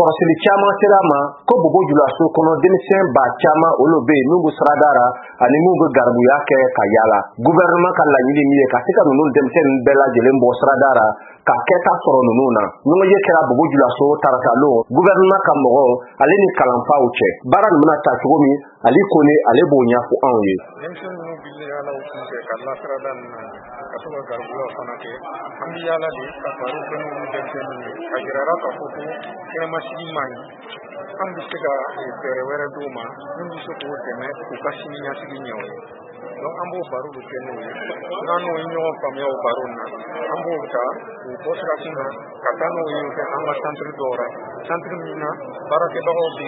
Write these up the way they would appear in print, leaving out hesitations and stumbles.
kɔrɔsili caman sera ma ko Bobo Dioulasso kɔnɔ denmisɛn ba caman olu be yen n'u siradara ani n'u bɛ garibuya kɛ ka yala. Gouvernement ka laɲini min ye ka se ka ninnu denmisɛn bɛɛ lajɛlen bɔ siradara ka kɛta sɔrɔ ninnu na. Ɲɔgɔnye kɛra Bobo Dioulasso taratalo gouvernement ka mɔgɔ ale ni kalanfaw cɛ. Baara nin bɛna taa cogo min Ali Kone ale b'o ɲɛfɔ anw ye. Denmisɛn ninnu bi yala u kun fɛ ka lasirada ninnu ka to ka garibuya fana kɛ. An bi yala de ka baro kɛ n'olu denmisɛnninw ye. A jirara k'a fɔ ko kɛnɛmasigi man ɲi. An bɛ se ka fɛɛrɛ wɛrɛ d'u ma min bɛ se k'o dɛmɛ u ka siniɲɛsigi ɲɛ o ye. Donc an b'o baro de kɛ n'o ye. N'an n'o ye ɲɔgɔn faamuya o baro in na an b'o ta k'u bɔ sirakun na ka taa n'o ye kɛ an ka centre dɔw la. Centre min na baarakɛbagaw bɛ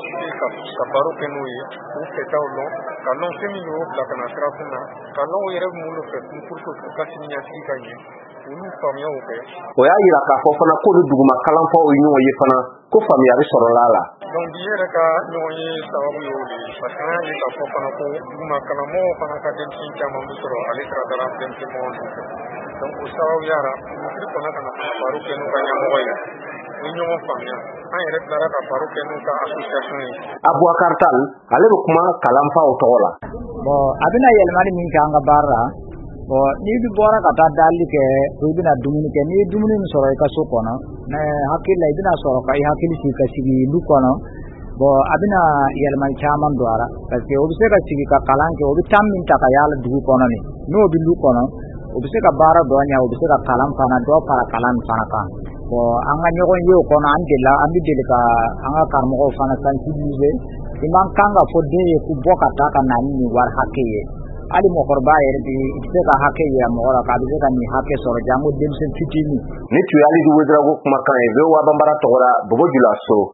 ka baro kɛ n'o ye k'u fɛtaw lɔn ka lɔn fɛn min y'o bila ka na sirakun na ka lɔn o yɛrɛ b'olu fɛ pour que k'u ka siniɲɛsigi ka ɲɛ olu faamuya o kɛ. O y'a yira k'a fɔ fana ko ni duguma kalanfaw ye ɲɔgɔn ye fana ko faamuyali sɔrɔla la. Donc bi yɛrɛ ka ɲɔgɔn ye sababu y'o de ye parce que an y'a ye k'a fɔ fana ko duguma kalanmɔgɔw fana ka denmisɛn caman bɛ sɔrɔ ale siradara denmisɛnninw nɔfɛ. Donc o sababuyara ministre kɔnɔ ka na baro kɛ n'u ka ɲɛmɔgɔ ye ni ɲɔgɔn faamuya an yɛrɛ tilara ka baro kɛ n'u ka association ye. Abubakar Tal ale bɛ kuma kalanfaw tɔgɔ la. Bon a bɛna yɛlɛmali min kɛ an ka baara la bon n'i bɛ bɔra ka taa dali kɛ ko i bɛna dumuni kɛ n'i ye dumuni min sɔrɔ i ka so kɔnɔ hakili la i bɛna sɔrɔ ka i hakili sigi ka sigi du kɔnɔ bon a bɛna yɛlɛmali caman don a la parce que o bɛ se ka sigi ka kalan kɛ o bɛ temps min ta ka yaala dugu kɔnɔ nin n'o bɛ du kɔnɔ o bɛ se ka baara dɔ ɲɛ o bɛ se ka kalan fana dɔ fara kalan fana kan bon an ka ɲɔgɔn ye o kɔnɔ an bɛ deli ka an ka karamɔgɔw fana sensibiliser i man kan ka fɔ den ye k'u bɔ ka taa ka na ni wari hakɛ ye hali mɔgɔkɔrɔba yɛrɛ bi i tɛ se ka hakɛ yira mɔgɔ la k'a bɛ se ka nin hakɛ sɔrɔ janko denmisɛn fitinin. Ni tun ye Ali Ouedraogo kumakan ye VOA Bambara tɔgɔ la Bobo Dioulasso.